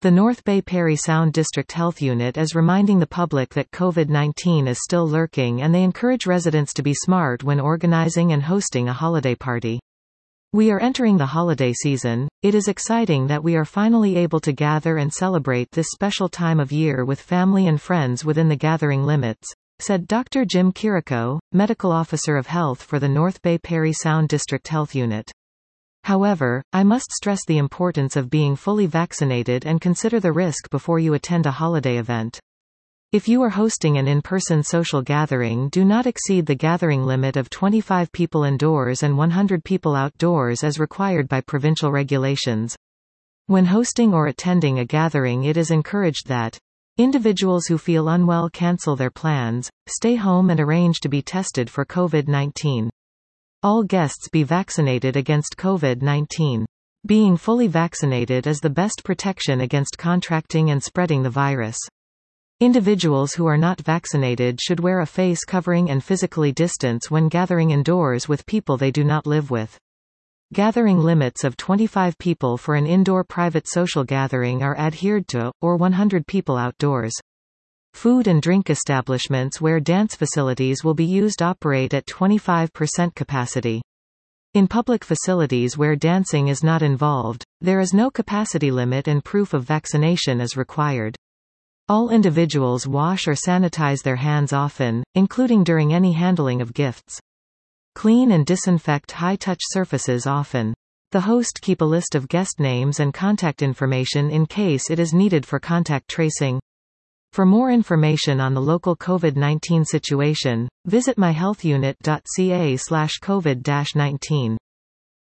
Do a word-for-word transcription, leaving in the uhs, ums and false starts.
The North Bay Parry Sound District Health Unit is reminding the public that COVID nineteen is still lurking, and they encourage residents to be smart when organizing and hosting a holiday party. We are entering the holiday season. It is exciting that we are finally able to gather and celebrate this special time of year with family and friends within the gathering limits, said Doctor Jim Kiriko, Medical Officer of Health for the North Bay Parry Sound District Health Unit. However, I must stress the importance of being fully vaccinated and consider the risk before you attend a holiday event. If you are hosting an in-person social gathering, do not exceed the gathering limit of twenty-five people indoors and one hundred people outdoors as required by provincial regulations. When hosting or attending a gathering, it is encouraged that individuals who feel unwell cancel their plans, stay home and arrange to be tested for COVID nineteen. All guests be vaccinated against COVID nineteen. Being fully vaccinated is the best protection against contracting and spreading the virus. Individuals who are not vaccinated should wear a face covering and physically distance when gathering indoors with people they do not live with. Gathering limits of twenty-five people for an indoor private social gathering are adhered to, or one hundred people outdoors. Food and drink establishments where dance facilities will be used operate at twenty-five percent capacity. In public facilities where dancing is not involved, there is no capacity limit and proof of vaccination is required. All individuals wash or sanitize their hands often, including during any handling of gifts. Clean and disinfect high-touch surfaces often. The host keep a list of guest names and contact information in case it is needed for contact tracing. For more information on the local COVID nineteen situation, visit my health unit dot c a slash COVID nineteen.